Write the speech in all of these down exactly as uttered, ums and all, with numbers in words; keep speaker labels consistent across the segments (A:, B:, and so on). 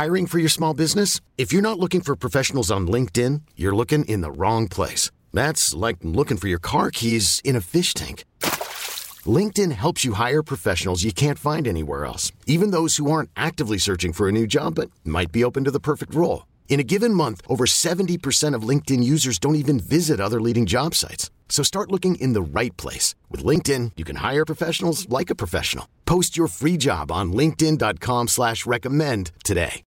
A: Hiring for your small business? If you're not looking for professionals on LinkedIn, you're looking in the wrong place. That's like looking for your car keys in a fish tank. LinkedIn helps you hire professionals you can't find anywhere else, even those who aren't actively searching for a new job but might be open to the perfect role. In a given month, over seventy percent of LinkedIn users don't even visit other leading job sites. So start looking in the right place. With LinkedIn, you can hire professionals like a professional. Post your free job on linkedin.com slash recommend today.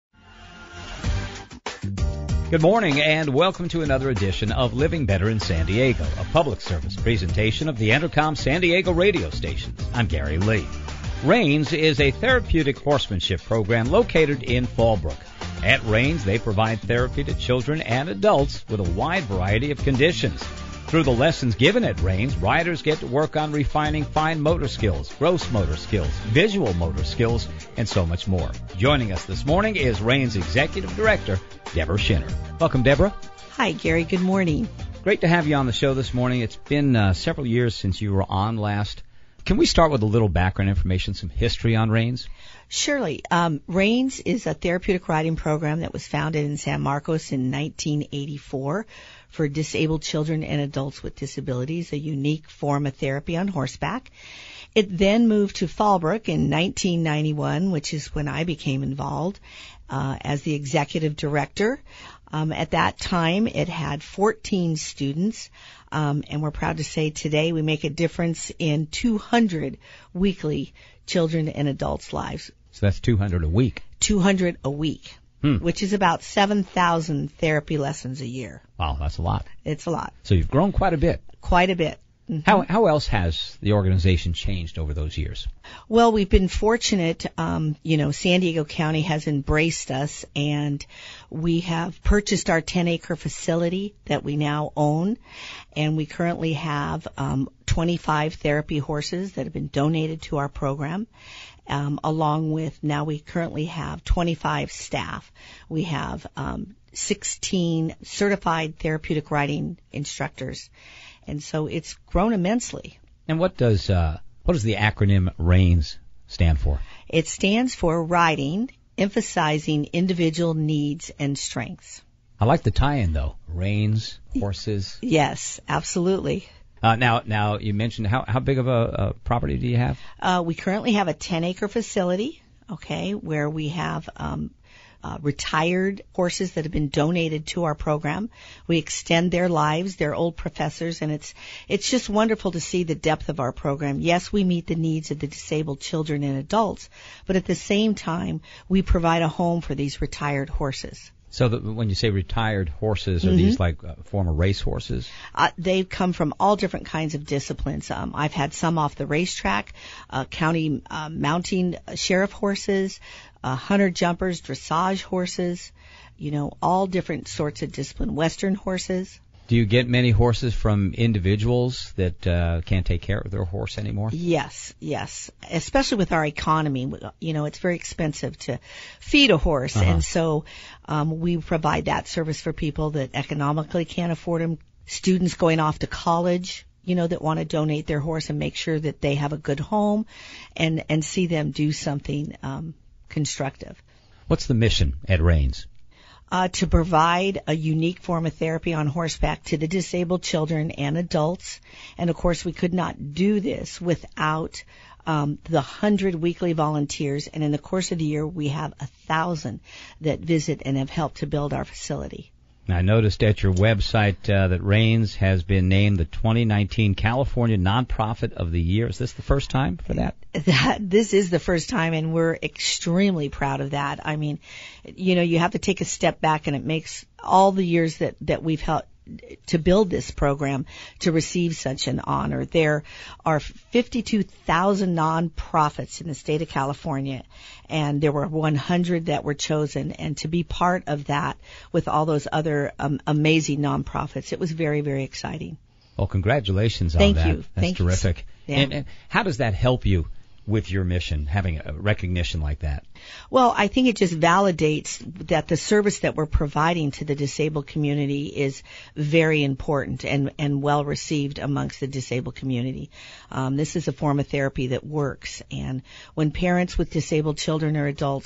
B: Good morning and welcome to another edition of Living Better in San Diego, a public service presentation of the Entercom San Diego radio stations. I'm Gary Lee. RAINS is a therapeutic horsemanship program located in Fallbrook. At RAINS, they provide therapy to children and adults with a wide variety of conditions. Through the lessons given at RAINS, riders get to work on refining fine motor skills, gross motor skills, visual motor skills, and so much more. Joining us this morning is RAINS Executive Director, Deborah Schinner. Welcome, Deborah.
C: Hi, Gary. Good morning.
B: Great to have you on the show this morning. It's been uh, several years since you were on last. Can we start with a little background information, some history on RAINS?
C: Surely. Um, RAINS is a therapeutic riding program that was founded in San Marcos in nineteen eighty-four for disabled children and adults with disabilities, a unique form of therapy on horseback. It then moved to Fallbrook in nineteen ninety-one, which is when I became involved uh, as the executive director. Um, at that time, it had fourteen students, um, and we're proud to say today we make a difference in two hundred weekly children and adults' lives.
B: So that's two hundred a week.
C: two hundred a week,
B: hmm.
C: which is about seven thousand therapy lessons a year.
B: Wow, that's a lot.
C: It's a lot.
B: So you've grown quite a bit.
C: Quite a bit. Mm-hmm.
B: How how else has the organization changed over those years?
C: Well, we've been fortunate. Um, you know, San Diego County has embraced us, and we have purchased our ten-acre facility that we now own, and we currently have um, twenty-five therapy horses that have been donated to our program. Um, along with now we currently have twenty-five staff. We have um, sixteen certified therapeutic riding instructors. And so it's grown immensely.
B: And what does uh, what does the acronym RAINS stand for?
C: It stands for Riding, Emphasizing Individual Needs and Strengths.
B: I like the tie-in, though. RAINS, horses.
C: Yes, absolutely.
B: Uh, now, now you mentioned how how big of a, a property do you have?
C: Uh, we currently have a ten-acre facility, okay, where we have um, Uh, retired horses that have been donated to our program. We extend their lives. They're old professors, and it's it's just wonderful to see the depth of our program. Yes, we meet the needs of the disabled children and adults, but at the same time, we provide a home for these retired horses.
B: So that when you say retired horses, are
C: Mm-hmm.
B: these like uh, former race horses?
C: Uh, they've come from all different kinds of disciplines. Um, I've had some off the racetrack, uh, county uh, mounting sheriff horses, uh, hunter jumpers, dressage horses, you know, all different sorts of discipline, western horses.
B: Do you get many horses from individuals that uh, can't take care of their horse anymore?
C: Yes, yes. Especially with our economy, you know, it's very expensive to feed a horse,
B: Uh-huh.
C: and so um, we provide that service for people that economically can't afford them. Students going off to college, you know, that want to donate their horse and make sure that they have a good home, and and see them do something um, constructive.
B: What's the mission at RAINS?
C: Uh, to provide a unique form of therapy on horseback to the disabled children and adults. And, of course, we could not do this without um, the one hundred weekly volunteers. And in the course of the year, we have one thousand that visit and have helped to build our facility.
B: I noticed at your website uh, that RAINS has been named the twenty nineteen California Nonprofit of the Year. Is this the first time for that?
C: That this is the first time, and we're extremely proud of that. I mean, you know, you have to take a step back, and it makes all the years that, that we've helped to build this program to receive such an honor. There are fifty-two thousand nonprofits in the state of California, and there were one hundred that were chosen. And to be part of that with all those other um, amazing nonprofits, it was very, very exciting.
B: Well, congratulations on
C: Thank
B: that.
C: you.
B: That's
C: Thank you.
B: terrific.
C: Yeah.
B: And, and how does that help you with your mission, having a recognition like that?
C: Well, I think it just validates that the service that we're providing to the disabled community is very important and, and well received amongst the disabled community. Um, this is a form of therapy that works, and when parents with disabled children or adults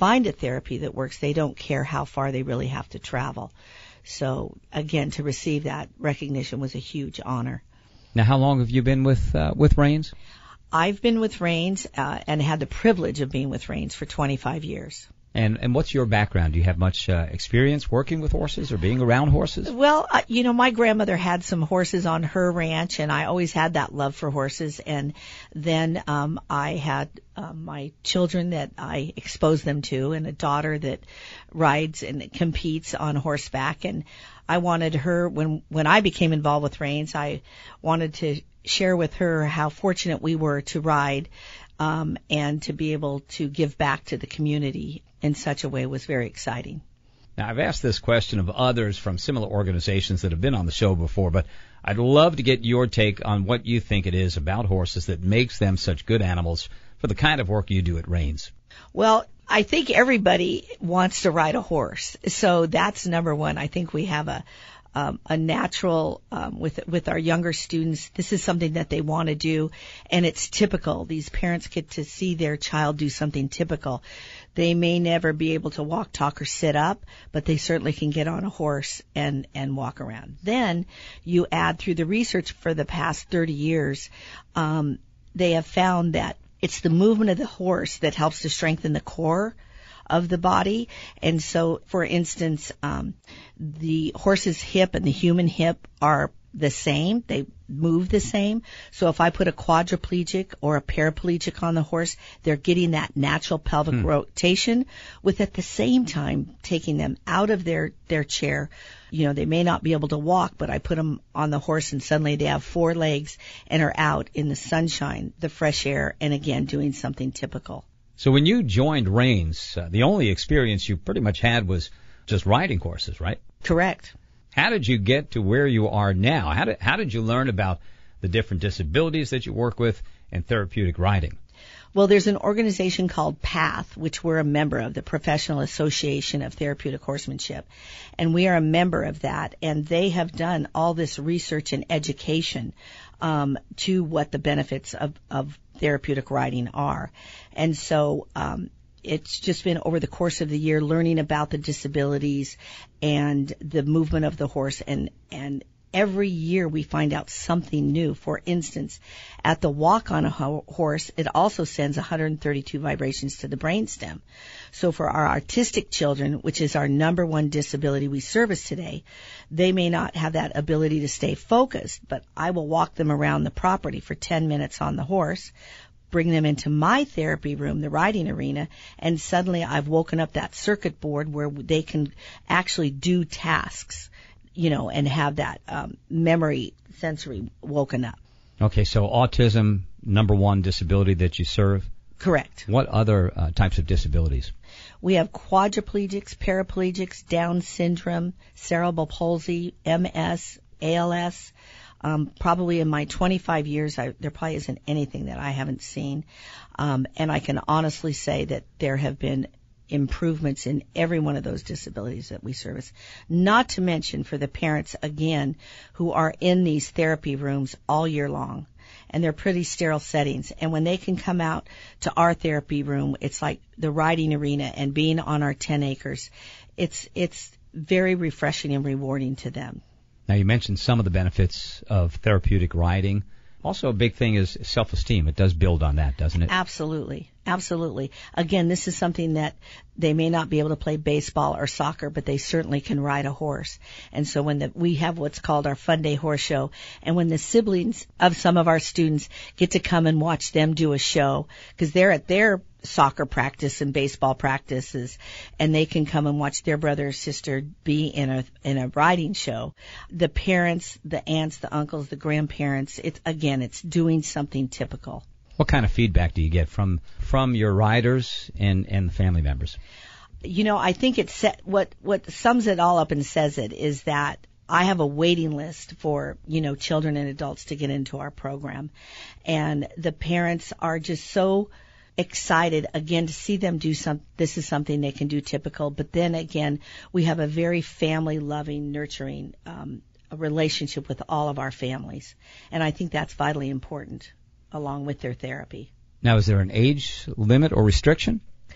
C: find a therapy that works, they don't care how far they really have to travel. So, again, to receive that recognition was a huge honor.
B: Now, how long have you been with uh, with Rains?
C: I've been with Rains uh, and had the privilege of being with Rains for twenty-five years.
B: And and what's your background? Do you have much uh, experience working with horses or being around horses?
C: Well, uh, you know, my grandmother had some horses on her ranch, and I always had that love for horses. And then um, I had uh, my children that I exposed them to, and a daughter that rides and competes on horseback. And I wanted her, when when I became involved with Rains, I wanted to share with her how fortunate we were to ride um, and to be able to give back to the community in such a way was very exciting.
B: Now, I've asked this question of others from similar organizations that have been on the show before, but I'd love to get your take on what you think it is about horses that makes them such good animals for the kind of work you do at Rains.
C: Well, I think everybody wants to ride a horse, so that's number one. I think we have a Um, a natural um, with with our younger students. This is something that they want to do, and it's typical. These parents get to see their child do something typical. They may never be able to walk, talk, or sit up, but they certainly can get on a horse and and walk around. Then you add through the research for the past thirty years, um, they have found that it's the movement of the horse that helps to strengthen the core of the body. And so, for instance, um, the horse's hip and the human hip are the same. They move the same. So if I put a quadriplegic or a paraplegic on the horse, they're getting that natural pelvic hmm. rotation with at the same time taking them out of their, their chair. You know, they may not be able to walk, but I put them on the horse and suddenly they have four legs and are out in the sunshine, the fresh air, and again, doing something typical.
B: So when you joined Rains, uh, the only experience you pretty much had was just riding horses, right?
C: Correct.
B: How did you get to where you are now? How did, how did you learn about the different disabilities that you work with and therapeutic riding?
C: Well, there's an organization called PATH, which we're a member of, the Professional Association of Therapeutic Horsemanship. And we are a member of that. And they have done all this research and education um, to what the benefits of, of therapeutic riding are. And so um, it's just been over the course of the year learning about the disabilities and the movement of the horse, and and every year we find out something new. For instance, at the walk on a ho- horse, it also sends one hundred thirty-two vibrations to the brainstem. So for our autistic children, which is our number one disability we service today, they may not have that ability to stay focused, but I will walk them around the property for ten minutes on the horse, bring them into my therapy room, the riding arena, and suddenly I've woken up that circuit board where they can actually do tasks, you know, and have that um, memory sensory woken up.
B: Okay, so autism, number one disability that you serve?
C: Correct.
B: What other uh, types of disabilities?
C: We have quadriplegics, paraplegics, Down syndrome, cerebral palsy, M S, A L S. Um, probably in my twenty-five years, I, there probably isn't anything that I haven't seen. Um, and I can honestly say that there have been improvements in every one of those disabilities that we service. Not to mention for the parents, again, who are in these therapy rooms all year long. And they're pretty sterile settings. And when they can come out to our therapy room, it's like the riding arena and being on our ten acres. It's, it's very refreshing and rewarding to them.
B: Now, you mentioned some of the benefits of therapeutic riding. Also, a big thing is self-esteem. It does build on that, doesn't it?
C: Absolutely. Absolutely. Again, this is something that they may not be able to play baseball or soccer, but they certainly can ride a horse. And so when the, we have what's called our Fun Day Horse Show, and when the siblings of some of our students get to come and watch them do a show, because they're at their soccer practice and baseball practices, and they can come and watch their brother or sister be in a in a riding show. The parents, the aunts, the uncles, the grandparents, it's again, it's doing something typical.
B: What kind of feedback do you get from from your riders and and the family members?
C: You know, I think it's set, what what sums it all up and says it is that I have a waiting list for, you know, children and adults to get into our program, and the parents are just so excited again to see them do some. This is something they can do typical, but then again, we have a very family loving, nurturing um, a relationship with all of our families, and I think that's vitally important along with their therapy.
B: Now, is there an age limit or restriction?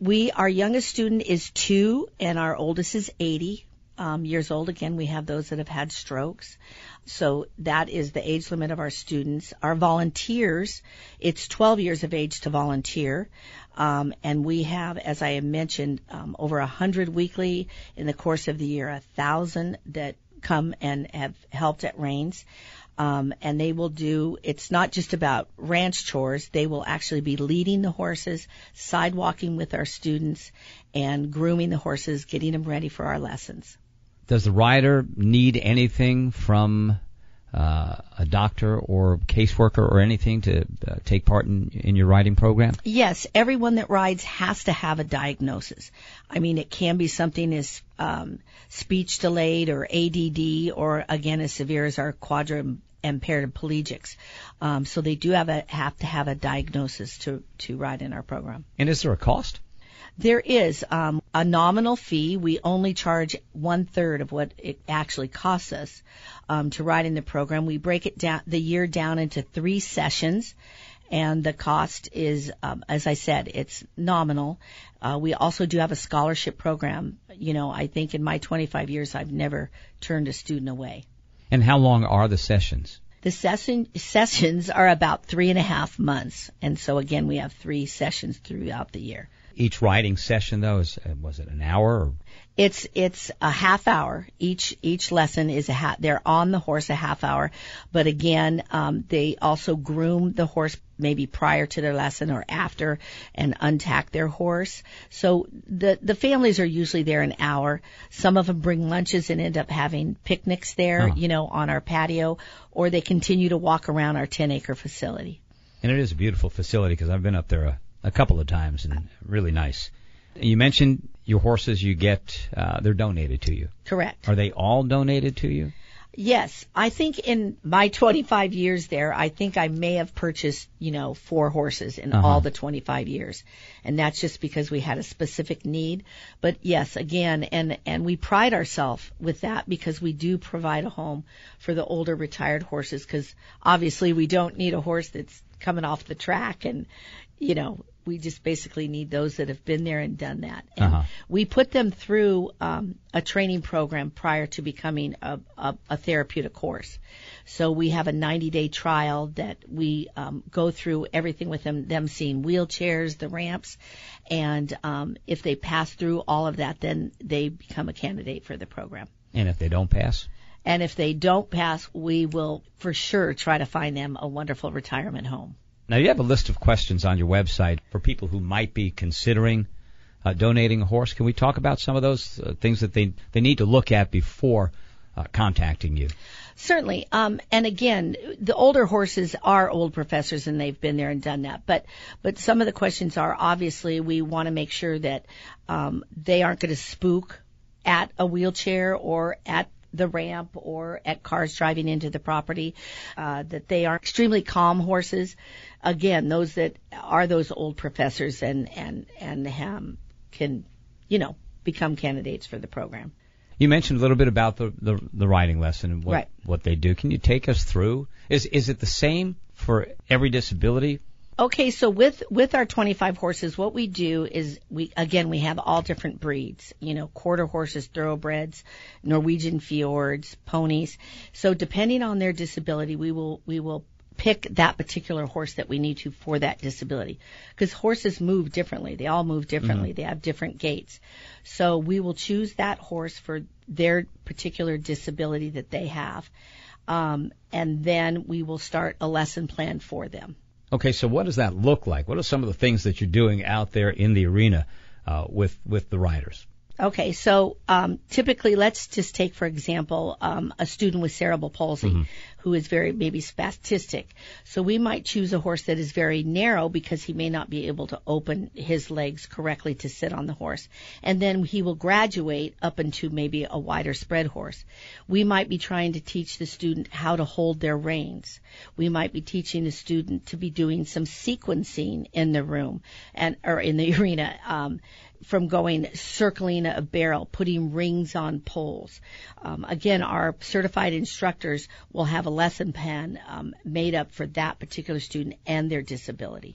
C: We, our youngest student is two, and our oldest is eighty um, years old. Again, we have those that have had strokes. So that is the age limit of our students. Our volunteers, it's twelve years of age to volunteer. Um, and we have, as I have mentioned, um, over one hundred weekly in the course of the year, one thousand that come and have helped at Rains. Um, and they will do, it's not just about ranch chores. They will actually be leading the horses, sidewalking with our students, and grooming the horses, getting them ready for our lessons.
B: Does the rider need anything from uh, a doctor or caseworker or anything to uh, take part in, in your riding program?
C: Yes, everyone that rides has to have a diagnosis. I mean, it can be something as um, speech delayed or A D D, or again as severe as our quadra impaired plegics. Um, so they do have a have to have a diagnosis to to ride in our program.
B: And is there a cost?
C: There is um, a nominal fee. We only charge one third of what it actually costs us um, to ride in the program. We break it down the year down into three sessions, and the cost is, um, as I said, it's nominal. Uh, we also do have a scholarship program. You know, I think in my twenty-five years, I've never turned a student away.
B: And how long are the sessions?
C: The session, sessions are about three and a half months, and so again, we have three sessions throughout the year.
B: Each riding session, though, is, was it an hour? Or?
C: It's it's a half hour. Each each lesson is a half. They're on the horse a half hour, but again, um, they also groom the horse maybe prior to their lesson or after, and untack their horse. So the the families are usually there an hour. Some of them bring lunches and end up having picnics there,
B: oh.
C: you know, on our patio, or they continue to walk around our ten acre facility.
B: And it is a beautiful facility because I've been up there a, a couple of times, and really nice. You mentioned your horses you get, uh, they're donated to you.
C: Correct.
B: Are they all donated to you?
C: Yes. I think in my twenty-five years there, I think I may have purchased, you know, four horses in uh-huh. all the twenty-five years. And that's just because we had a specific need. But yes, again, and, and we pride ourselves with that because we do provide a home for the older retired horses, because obviously we don't need a horse that's coming off the track, and, you know, we just basically need those that have been there and done that. And
B: uh-huh.
C: we put them through um, a training program prior to becoming a, a, a therapeutic horse. So we have a ninety-day trial that we um, go through everything with them, them seeing wheelchairs, the ramps, and um, if they pass through all of that, then they become a candidate for the program.
B: And if they don't pass?
C: And if they don't pass, we will for sure try to find them a wonderful retirement home.
B: Now, you have a list of questions on your website for people who might be considering uh, donating a horse. Can we talk about some of those uh, things that they, they need to look at before uh, contacting you?
C: Certainly. Um, and again, the older horses are old professors, and they've been there and done that. But but some of the questions are, obviously, we want to make sure that um, they aren't going to spook at a wheelchair or at the ramp or at cars driving into the property, uh, that they are extremely calm horses. Again, those that are those old professors and, and, and um, can, you know, become candidates for the program.
B: You mentioned a little bit about the, the, the riding lesson and what,
C: right.
B: what they do. Can you take us through? Is, is it the same for every disability?
C: Okay, so with, with our twenty-five horses, what we do is we, again, we have all different breeds, you know, quarter horses, thoroughbreds, Norwegian fjords, ponies. So depending on their disability, we will, we will pick that particular horse that we need to for that disability. Because horses move differently. They all move differently. Mm-hmm. They have different gaits. So we will choose that horse for their particular disability that they have. Um, and then we will start a lesson plan for them.
B: Okay, so what does that look like? What are some of the things that you're doing out there in the arena uh, with with the riders?
C: Okay, so um, typically, let's just take, for example, um, a student with cerebral palsy mm-hmm. who is very maybe spastic. So we might choose a horse that is very narrow because he may not be able to open his legs correctly to sit on the horse. And then he will graduate up into maybe a wider spread horse. We might be trying to teach the student how to hold their reins. We might be teaching the student to be doing some sequencing in the room and or in the arena. Um, from going circling a barrel, putting rings on poles. Um, again, our certified instructors will have a lesson plan um, made up for that particular student and their disability.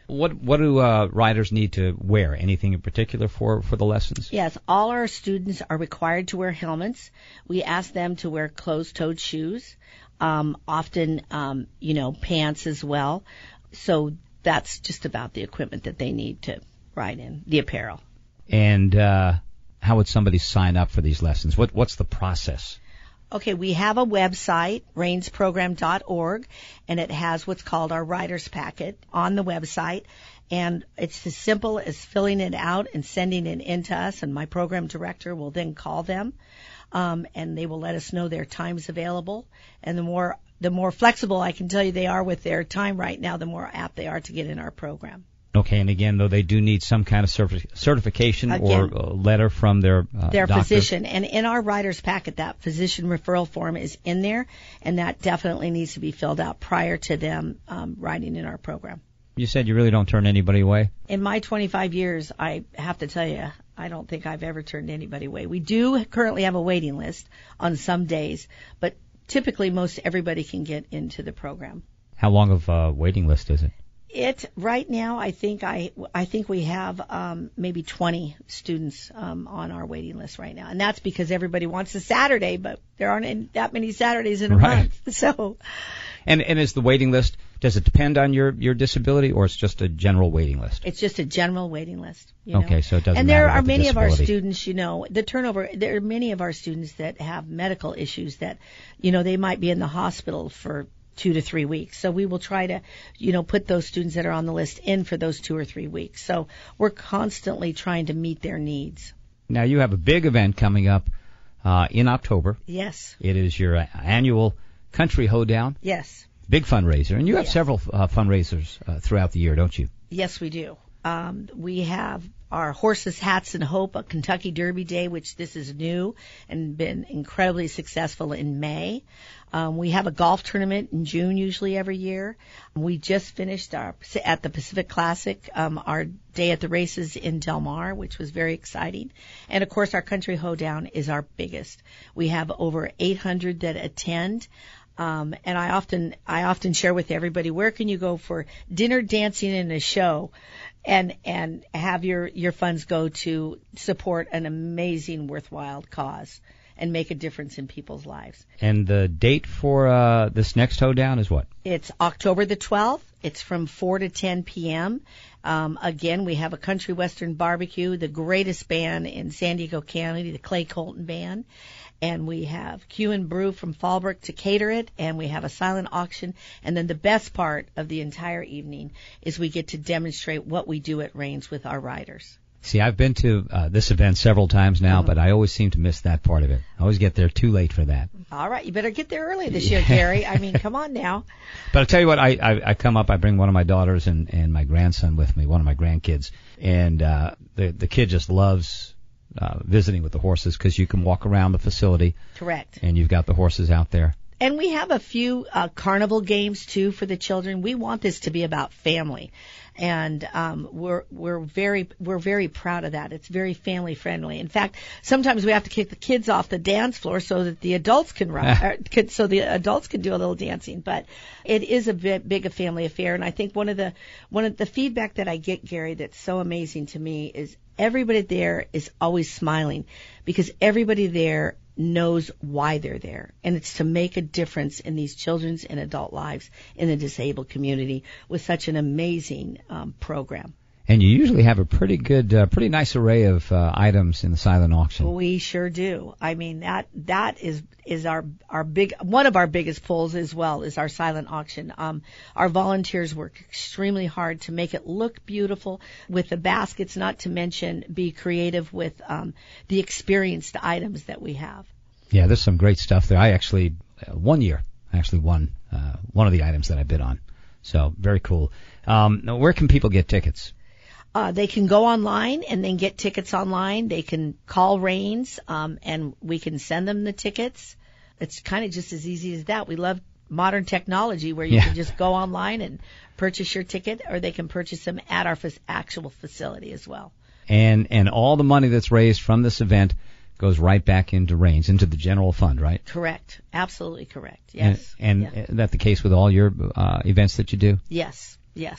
B: What what do uh, riders need to wear? Anything in particular for, for the lessons?
C: Yes, all our students are required to wear helmets. We ask them to wear closed-toed shoes, um, often, um, you know, pants as well. So that's just about the equipment that they need to ride in, the apparel.
B: And uh, how would somebody sign up for these lessons? What What's the process?
C: Okay, we have a website, rains program dot org, and it has what's called our rider's packet on the website. And it's as simple as filling it out and sending it in to us, and my program director will then call them, um, and they will let us know their times available. And the more the more flexible I can tell you they are with their time right now, the more apt they are to get in our program.
B: Okay, and again, though, they do need some kind of certi- certification
C: Again,
B: or a letter from their uh,
C: their
B: doctor.
C: physician. And in our rider's packet, that physician referral form is in there, and that definitely needs to be filled out prior to them um, riding in our program.
B: You said you really don't turn anybody away?
C: In my twenty-five years, I have to tell you, I don't think I've ever turned anybody away. We do currently have a waiting list on some days, but typically most everybody can get into the program.
B: How long of a waiting list is it?
C: It right now, I think I I think we have um, maybe twenty students um, on our waiting list right now, and that's because everybody wants a Saturday, but there aren't any, that many Saturdays in a
B: Right.
C: month. So,
B: And and is the waiting list, does it depend on your, your disability, or it's just a general waiting list?
C: it's just a general waiting list. You know?
B: Okay, so it doesn't
C: And there
B: matter
C: are
B: about the
C: many of our
B: disability.
C: students, you know, the turnover. There are many of our students that have medical issues that, you know, they might be in the hospital for two to three weeks. So we will try to, you know, put those students that are on the list in for those two or three weeks. So we're constantly trying to meet their needs.
B: Now, you have a big event coming up uh, in October.
C: Yes.
B: It is your uh, annual Country Hoedown,
C: Yes.
B: big fundraiser. And you have
C: Yes.
B: several uh, fundraisers uh, throughout the year, don't you?
C: Yes, we do. Um, we have our Horses, Hats, and Hope, a Kentucky Derby Day, which this is new and been incredibly successful in May. Um, we have a golf tournament in June, usually every year. We just finished our at the Pacific Classic um, our day at the races in Del Mar, which was very exciting. And of course, our Country Hoedown is our biggest. We have over eight hundred that attend. Um, and I often, I often share with everybody, where can you go for dinner, dancing, and a show, and and have your your funds go to support an amazing, worthwhile cause and make a difference in people's lives.
B: And the date for uh, this next hoedown is what?
C: It's October the twelfth. It's from four to ten p.m. Um, again, we have a country western barbecue, the greatest band in San Diego County, the Clay Colton Band. And we have Q and Brew from Fallbrook to cater it, and we have a silent auction. And then the best part of the entire evening is we get to demonstrate what we do at Rains with our riders.
B: See, I've been to uh, this event several times now,
C: Mm-hmm.
B: but I always seem to miss that part of it. I always get there too late for that.
C: All right, you better get there early this year, Gary. I mean, come on now.
B: But I'll tell you what, I, I, I come up, I bring one of my daughters and, and my grandson with me, one of my grandkids, and uh, the, the kid just loves uh, visiting with the horses because you can walk around the facility.
C: Correct.
B: And you've got the horses out there.
C: And we have a few uh, carnival games too for the children. We want this to be about family, and um, we're we're very we're very proud of that. It's very family friendly. In fact, sometimes we have to kick the kids off the dance floor so that the adults can run, or could, so the adults can do a little dancing. But it is a bit big a family affair, and I think one of the one of the feedback that I get, Gary, that's so amazing to me is everybody there is always smiling because everybody there knows why they're there, and it's to make a difference in these children's and adult lives in the disabled community with such an amazing um, program.
B: And you usually have a pretty good, uh, pretty nice array of uh, items in the silent auction.
C: We sure do. I mean, that that is is our our big one of our biggest pulls as well is our silent auction. Um, our volunteers work extremely hard to make it look beautiful with the baskets, not to mention be creative with um, the experienced items that we have.
B: Yeah, there's some great stuff there. I actually, uh, one year, I actually won uh, one of the items that I bid on. So, very cool. Um, now, where can people get tickets?
C: Uh, they can go online and then get tickets online. They can call Rains, um, and we can send them the tickets. It's kind of just as easy as that. We love modern technology where you
B: Yeah.
C: can just go online and purchase your ticket, or they can purchase them at our f- actual facility as well.
B: And and all the money that's raised from this event goes right back into Rains, into the general fund, right?
C: Correct. Absolutely correct. Yes.
B: And, and
C: Yeah.
B: is that the case with all your uh, events that you do?
C: Yes. Yes.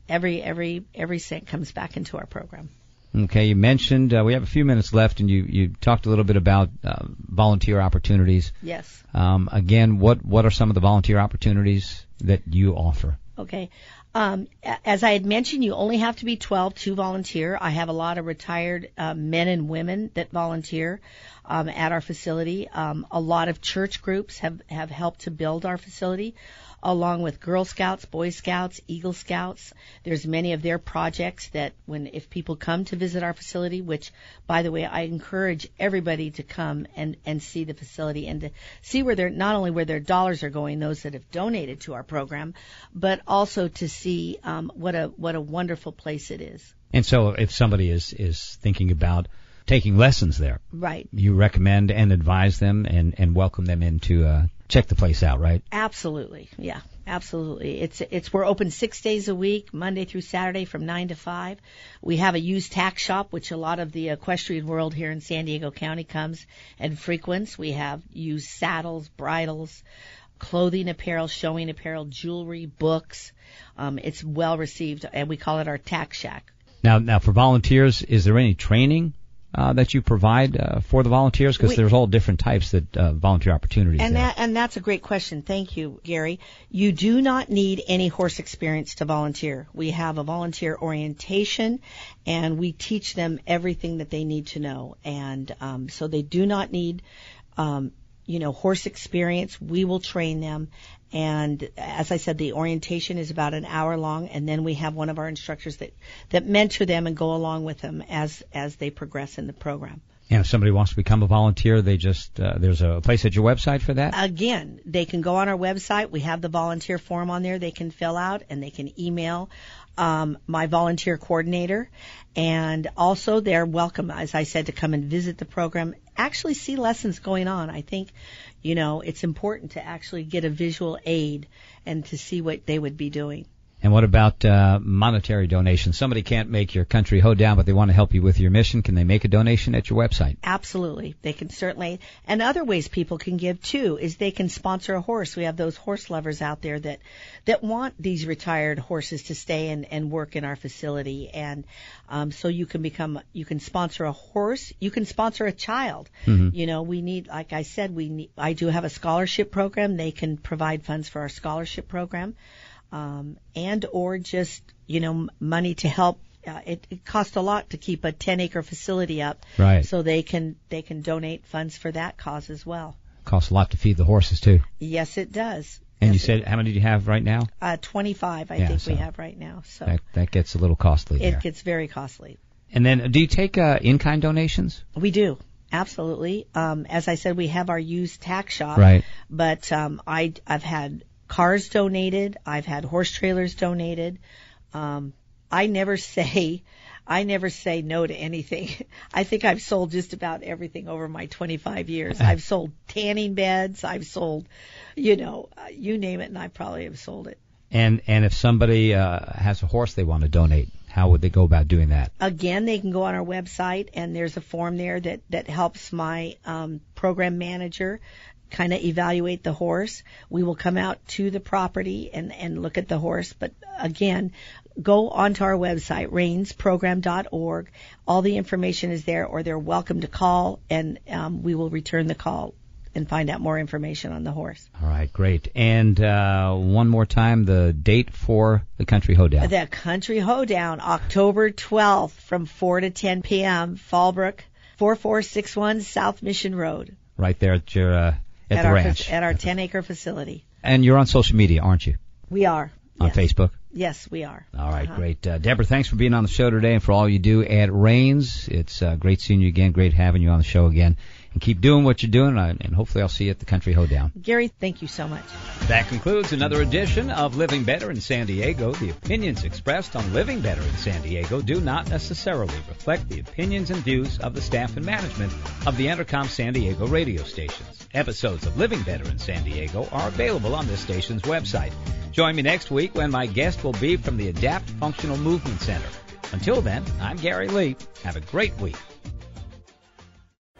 C: every every every cent comes back into our program.
B: Okay, you mentioned, uh, we have a few minutes left, and you, you talked a little bit about uh, volunteer opportunities.
C: Yes.
B: Um, again, what, what are some of the volunteer opportunities that you offer?
C: Okay. Um, as I had mentioned, you only have to be twelve to volunteer. I have a lot of retired uh, men and women that volunteer um, at our facility. Um, a lot of church groups have, have helped to build our facility, along with Girl Scouts, Boy Scouts, Eagle Scouts. There's many of their projects that when if people come to visit our facility, which, by the way, I encourage everybody to come and, and see the facility and to see where they're not only where their dollars are going, those that have donated to our program, but also to see um, what a what a wonderful place it is.
B: And so if somebody is, is thinking about taking lessons there,
C: right,
B: you recommend and advise them and, and welcome them in to uh, check the place out, right?
C: Absolutely, yeah, absolutely. It's it's we're open six days a week, Monday through Saturday from nine to five. We have a used tack shop, which a lot of the equestrian world here in San Diego County comes and frequents. We have used saddles, bridles, clothing apparel, showing apparel, jewelry, books. Um, it's well received, and we call it our tack shack.
B: Now, now for volunteers, is there any training Uh, that you provide uh, for the volunteers? Because there's all different types that uh, volunteer opportunities
C: and
B: there.
C: that and that's a great question. Thank you, Gary. You do not need any horse experience to volunteer. We have a volunteer orientation, and we teach them everything that they need to know. And um, so they do not need, um, you know, horse experience. We will train them. And as I said, the orientation is about an hour long, and then we have one of our instructors that, that mentor them and go along with them as, as they progress in the program.
B: And if somebody wants to become a volunteer, they just, uh, there's a place at your website for that?
C: Again, they can go on our website. We have the volunteer form on there they can fill out, and they can email um, my volunteer coordinator. And also they're welcome, as I said, to come and visit the program, actually see lessons going on. I think, you know, it's important to actually get a visual aid and to see what they would be doing.
B: And what about uh, monetary donations? Somebody can't make your country hoedown, but they want to help you with your mission. Can they make a donation at your website?
C: Absolutely. They can certainly. And other ways people can give, too, is they can sponsor a horse. We have those horse lovers out there that, that want these retired horses to stay and, and work in our facility. And um, so you can become, you can sponsor a horse. You can sponsor a child. Mm-hmm. You know, we need, like I said, we need, I do have a scholarship program. They can provide funds for our scholarship program. Um, and or just, you know, money to help. Uh, it, it costs a lot to keep a ten acre facility up.
B: Right.
C: So they can, they can donate funds for that cause as well.
B: Costs a lot to feed the horses, too.
C: Yes, it does.
B: And
C: yes,
B: you said, how many do you have right now?
C: Uh, twenty-five, I
B: yeah,
C: think
B: so
C: we have right now. So
B: that, that gets a little costly
C: It
B: there.
C: gets very costly.
B: And then, do you take uh, in-kind donations?
C: We do. Absolutely. Um, as I said, we have our used tack shop.
B: Right.
C: But, um, I, I've had cars donated. I've had horse trailers donated. Um, I never say, I never say no to anything. I think I've sold just about everything over my twenty-five years. I've sold tanning beds. I've sold, you know, uh, you name it, and I probably have sold it.
B: And and if somebody uh, has a horse they want to donate, how would they go about doing that?
C: Again, they can go on our website, and there's a form there that, that helps my um, program manager kind of evaluate the horse. We will come out to the property and, and look at the horse. But again, go onto our website, rains program dot org. All the information is there, or they're welcome to call, and um, we will return the call and find out more information on the horse.
B: All right, great. And uh, one more time, the date for the Country Hoedown.
C: The Country Hoedown, October twelfth from four to ten p.m., Fallbrook, four four six one South Mission Road.
B: Right there at your uh, at,
C: at
B: the
C: our
B: ranch.
C: At our ten acre facility.
B: And you're on social media, aren't you?
C: We are.
B: On
C: yes.
B: Facebook?
C: Yes, we are.
B: All right,
C: uh-huh.
B: great. Uh, Deborah, thanks for being on the show today and for all you do at Rains. It's uh, great seeing you again, great having you on the show again. And keep doing what you're doing, uh, and hopefully I'll see you at the Country Hoedown.
C: Gary, thank you so much.
B: That concludes another edition of Living Better in San Diego. The opinions expressed on Living Better in San Diego do not necessarily reflect the opinions and views of the staff and management of the Entercom San Diego radio stations. Episodes of Living Better in San Diego are available on this station's website. Join me next week when my guest will be from the Adapt Functional Movement Center. Until then, I'm Gary Lee. Have a great week.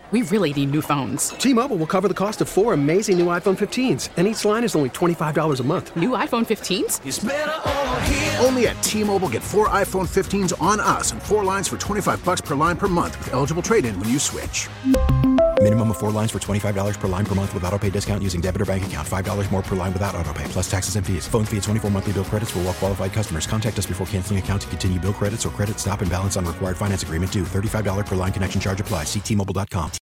D: we really need new phones.
E: T-Mobile will cover the cost of four amazing new iPhone fifteens, and each line is only twenty-five dollars a month.
D: New iPhone fifteens?
F: It's better over here.
G: Only at T-Mobile, get four iPhone fifteens on us and four lines for twenty-five dollars per line per month with eligible trade-in when you switch.
H: Minimum of four lines for twenty-five dollars per line per month with autopay discount using debit or bank account. five dollars more per line without autopay, plus taxes and fees. Phone fee at twenty-four monthly bill credits for well-qualified customers. Contact us before canceling account to continue bill credits or credit stop and balance on required finance agreement due. thirty-five dollars per line connection charge applies. See T Mobile dot com.